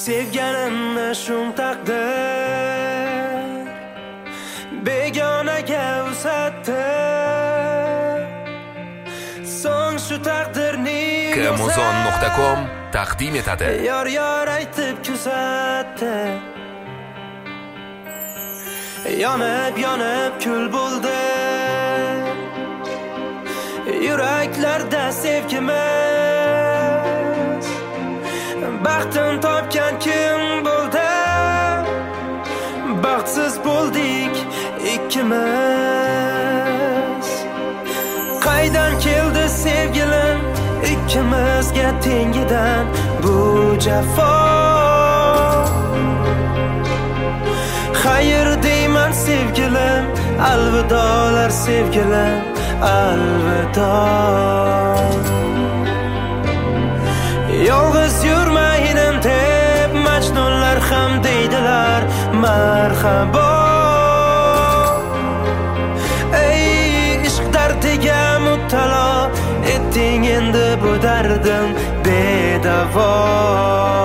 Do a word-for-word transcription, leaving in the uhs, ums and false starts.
Sevganimni shum taqdir begonaga uzatdi. So'ng shu taqdirning Kmozon nuqta com taqdim etadi. Yor yor aytib kuzatdi. Yonib yonib kul bo'ldi yuraklarda sevgimiz. Baxtim topgan kim bo'ldi? Baxtsiz bo'ldik ikkimiz. Qaydan keldi sevgilim ikkimizga tengidan bu jafo? Xayr deyman sevgilim, alvidolar sevgilim, alvido. Yolg'iz yurmayman deb majnunlar ham deydilar marhabo. Ey ishq dardiga muttalo etding endi bu dardim bedavo.